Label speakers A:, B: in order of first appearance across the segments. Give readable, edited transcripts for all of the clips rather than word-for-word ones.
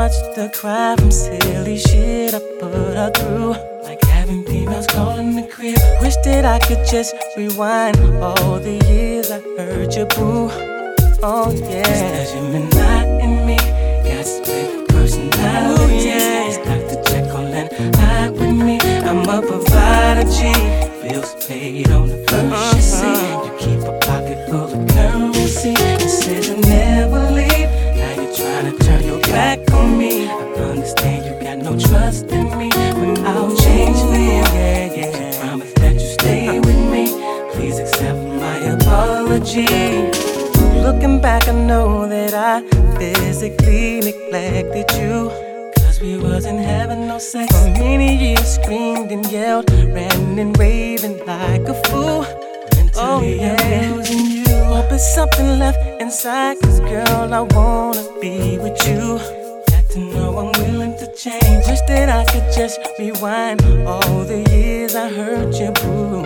A: watched her cry from silly shit I put her through. Like having females calling the crib. Wish that I could just rewind all the years I heard you boo. Oh yeah. Cause you're Gemini and me got split personalities. Ooh, yeah. It's Dr. Jekyll and Hyde with me. I'm a provider G. Bills paid on the first you see. You keep a pocket full of currency. You said you'll never leave. Now you're trying to turn your back on me. I understand you got no trust in me, but I'll change for you. Yeah, yeah. I promise that you stay with me. Please accept my apology. Looking back, I know that I physically neglected you. We wasn't having no sex for many years, screamed and yelled, ran and raving like a fool. Mentally, I'm losing you. Hope it's something left inside, cause girl, I wanna be with you. Got to know I'm willing to change. Wish that I could just rewind all the years I hurt you, boo.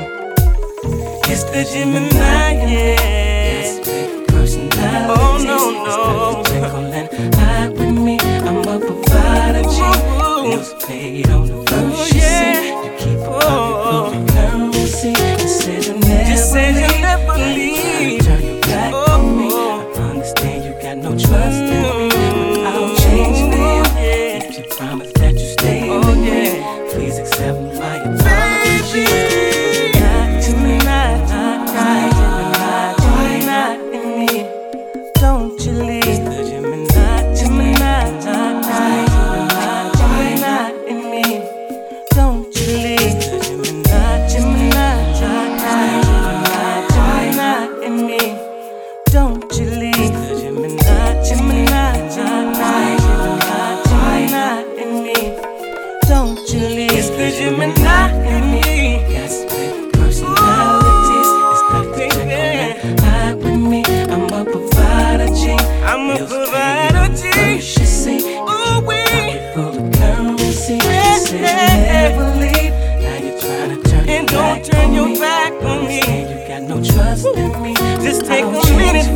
A: It's the Gemini, yeah. Personality. Oh no, no. Jekyll and Hyde with me. I'm a provider G. Bills paid on the first you see. You keep a pocket full of currency. You said you'll never leave. Turn your back on me. I understand you got no trust in me, but I'll change for you. If you promise that you stay with me, please accept my apology.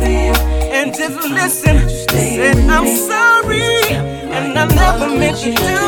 B: Listen, said I'm sorry, and I never meant to do